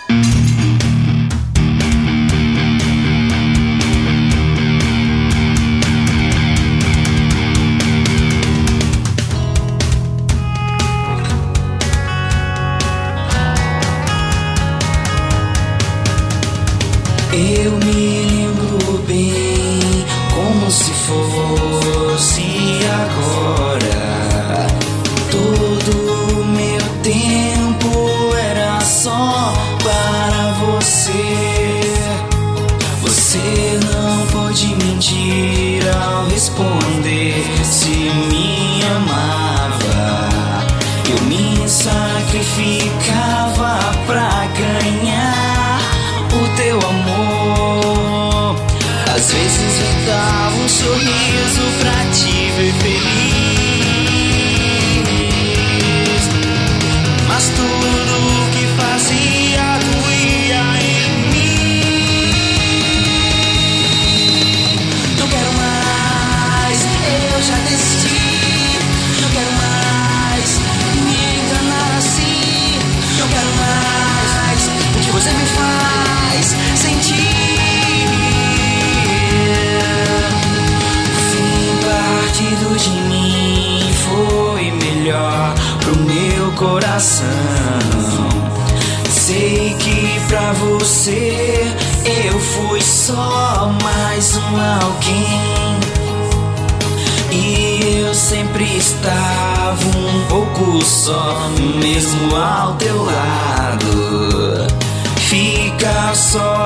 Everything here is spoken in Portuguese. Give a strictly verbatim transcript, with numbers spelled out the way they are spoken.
Eu me lembro bem, como se fosse agora. Todo o meu tempo era só para você. Você não pôde mentir ao responder se me amava. Eu me sacrificava pra ganhar o teu amor. Às vezes eu dava um sorriso pra te ver feliz, mas tudo que fazia doía em mim. Não quero mais, eu já desisti. Não quero mais me enganar assim. Não quero mais o que você me faz sentir. Fim partido de mim foi melhor pro meu coração. Sei que pra você eu fui só mais um alguém, e eu sempre estava um pouco só, mesmo ao teu lado. Ficar só